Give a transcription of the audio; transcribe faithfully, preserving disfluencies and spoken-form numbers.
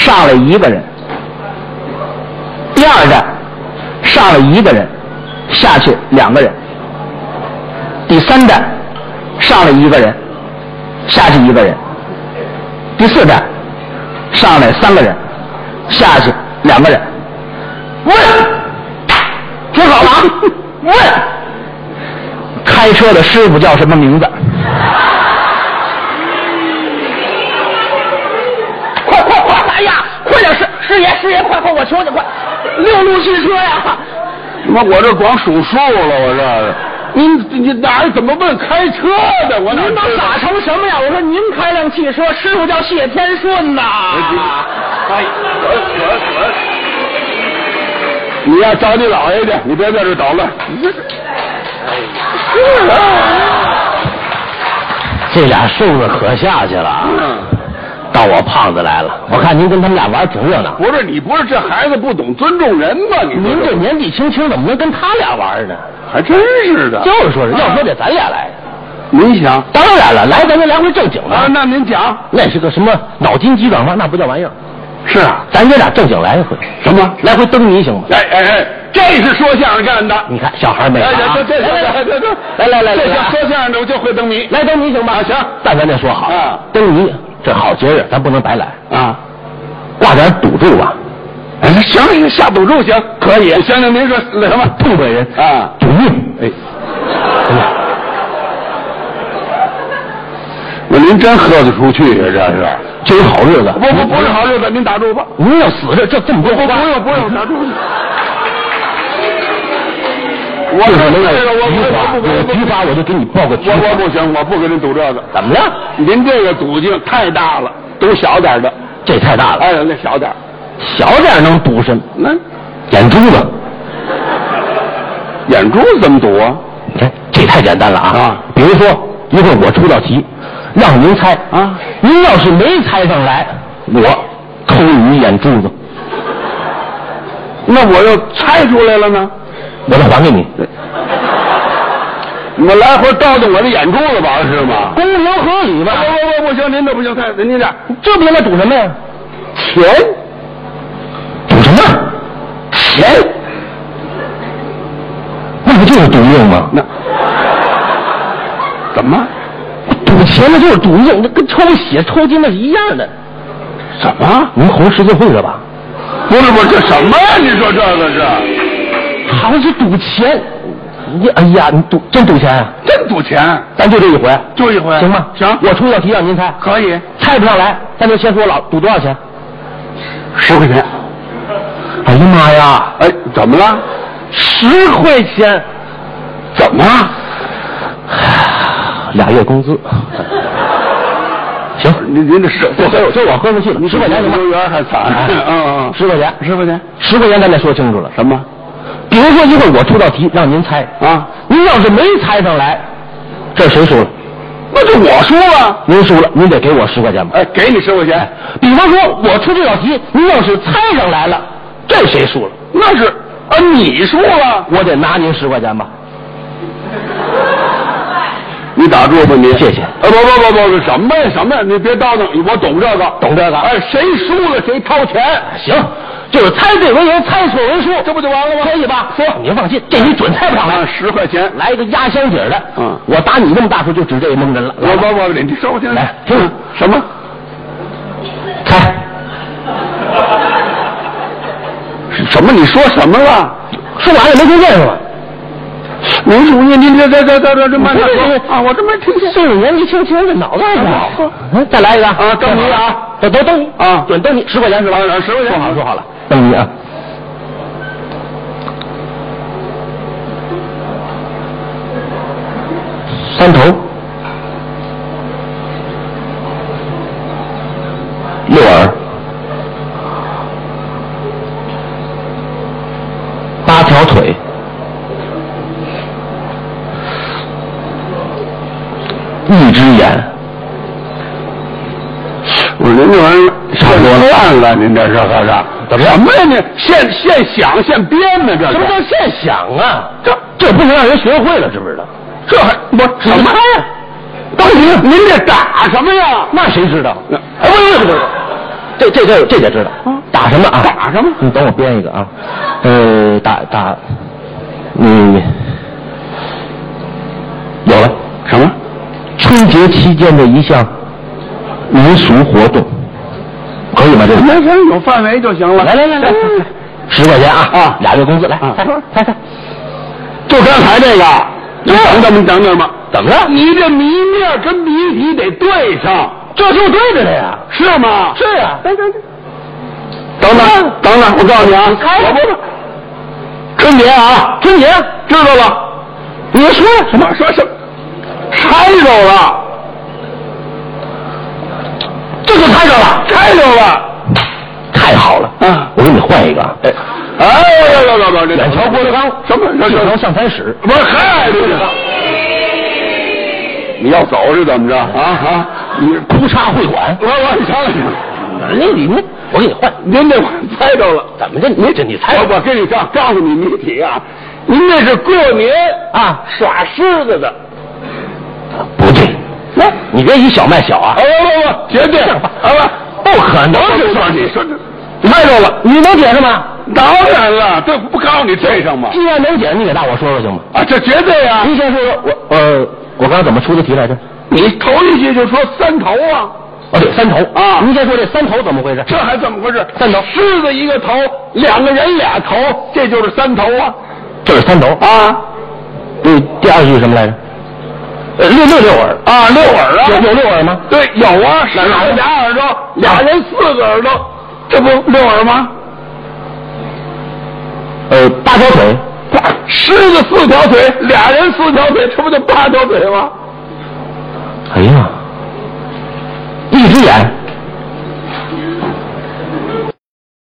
上来一个人，第二站上来一个人，下去两个人，第三站上来一个人，下去一个人，第四站上来三个人，下去两个人。问，听好了啊！问，开车的师傅叫什么名字？快快快！哎呀，快点！师师爷师爷，快快！我求你快！六路汽车呀！ 妈，我这光数数了，我这。您你哪儿怎么问开车的？我哪您都打成什么样？我说您开辆汽车，师傅叫谢天顺呐。 哎，你呀找你姥爷去，你别在这捣乱。 是啊，这俩瘦子可下去了。嗯，到我胖子来了，我看您跟他们俩玩挺热闹。 不是你不是这孩子不懂尊重人吗？你您这年纪轻轻怎么能跟他俩玩呢？ 还真是的。 就是说是，要说得咱俩来。 您想？ 当然了，来咱就来回正经的。 啊，那您讲。 那是个什么脑筋急转弯，那不叫玩意儿。 是啊， 咱爷俩正经来一回。 什么？ 来回蹬泥行吗？ 哎哎哎，这是说相声干的。 你看小孩没有啊？ 这这这这这， 来来来来， 这说相声的我就会蹬泥。 来蹬泥行吗？ 行。 但咱得说好啊， 蹬泥这好节日，咱不能白来啊， 挂点赌注吧。 哎，行行，下赌注行，可以。行行，您说那什么， 东北人啊， 赌命。哎，哎呀， 那您真喝得出去呀？这是， 这是好日子。 不不不是好日子，您打住吧。 您要死这这这么多不花， 不用不用打住。 我可能有这个我局法，有局法我就给你报个局。 我我不行，我不跟您赌这个。 怎么了？ 您这个赌性太大了，赌小点的。 这太大了。 哎，那小点。 小点能赌什么？ 那眼珠子。 眼珠子怎么赌啊？ 你看这太简单了啊！ 啊， 比如说一会儿我出道题，让您猜啊， 您要是没猜上来，我抠你眼珠子。 那我要猜出来了呢？ 我再还给你。 你们来回倒腾我的眼珠子玩是吗？ 公平合理吧？ 不不不不行，您这不行，太您这这不应该赌什么呀？ 钱， 赌什么？ 钱， 那不就是赌命吗？ 那怎么？ 赌钱那就是赌命，那跟抽血抽筋那是一样的。 什么？ 您红十字会了吧？ 不是不是，这什么呀？你说这个是？ 好像是赌钱。你哎呀，你赌真赌钱啊？ 真赌钱？ 咱就这一回， 就一回， 行吗？ 行， 我出道题让您猜， 可以。 猜不上来，咱就先说老赌多少钱？ 十块钱。 哎呀妈呀！ 哎，怎么了？ 十块钱？ 怎么？ 俩月工资。行， 您您这是这这这我喝不去了。你十块钱行吗？ 幼儿园还惨。嗯嗯， 十块钱， 十块钱， 十块钱，咱得说清楚了。 什么？ 比如说一会儿我出道题让您猜啊， 您要是没猜上来，这谁输了？ 那就我输了。 您输了，您得给我十块钱吧？ 哎，给你十块钱。 比方说我出这道题，您要是猜上来了，这谁输了？ 那是啊，你输了， 我得拿您十块钱吧？ 你打住吧你。 谢谢。 啊不不不不，什么呀什么呀？你别叨叨，我懂这个， 懂这个。 哎，谁输了谁掏钱。 行，就是猜对为赢，猜错为输， 这不就完了吗？ 可以吧？说，您放心，这你准猜不上来。 十块钱， 来一个压箱底儿的。 嗯， 我打你那么大数就指这一蒙人了。 我我我，你说我听来， 听什么？ 猜。 什么？你说什么了？ 说完了没听见是吧？ 您属于您这这这这这这慢点说啊！我这没听见。 岁数年纪轻轻的脑袋不好。嗯，再来一个啊！蹬泥啊！ 都都蹬泥啊！ 准蹬泥，十块钱是吧？ 啊，十块钱。 说好说好了，蹬泥啊！三头，六耳，八条腿。一只眼， 我说您这玩意儿差不多烂了，您这是可是？ 怎么样？ 什么呀？你现现想现编呢？这什么叫现想啊？这这不能让人学会了，知不知道？ 这还我什么呀？到底您这打什么呀？ 那谁知道？ 哎，不不不不， 这这这这得知道。打什么啊？ 打什么？ 你等我编一个啊。呃，打打，你有了什么？ 春节期间的一项民俗活动，可以吗？这个没事，有范围就行了。 来来来来，十块钱啊啊，俩月工资来， 啊猜猜猜， 就刚才这个，你等等等等吧。 怎么了？ 你这谜面跟谜题得对上， 这就对着的呀。 是吗？ 是啊， 等等等等等等，我告诉你啊， 你猜我不是春节啊， 春节知道了。 你说什么？说什么？猜着了， 这就猜着了， 猜着了。 太好了啊！ 我给你换一个啊， 哎，哎，来来来来， 远瞧郭德纲， 什么？ 近瞧相谈史， 不是，嗨，这个，你要走是怎么着？啊啊！你哭嚓会馆， 我我瞧瞧， 那你你我给你换， 您这我猜着了。 怎么着？你这你猜我我跟你告告诉你谜题啊，您那是过年啊耍狮子的。 不对，来，你别以小卖小啊！ 啊不不不，绝对啊不， 不可能！ 是说你说这猜着了，你能解释吗？ 当然了，这不告诉你对上吗？ 既然能解释，你给大伙说说行吗？ 啊，这绝对啊！ 您先说说，我呃，我刚才怎么出的题来着？ 你头一句就说三头啊。 哦，对，三头啊您先说这三头怎么回事？ 这还怎么回事？ 三头狮子一个头，两个人俩头，这就是三头啊！ 这是三头啊， 对，第二句什么来着？呃，六六六耳啊，六耳啊， 有有六耳吗？ 对，有啊，狮子俩耳朵，俩人四个耳朵，这不六耳吗？ 呃，八条腿， 狮子四条腿，俩人四条腿，这不就八条腿吗？ 哎呀，一只眼，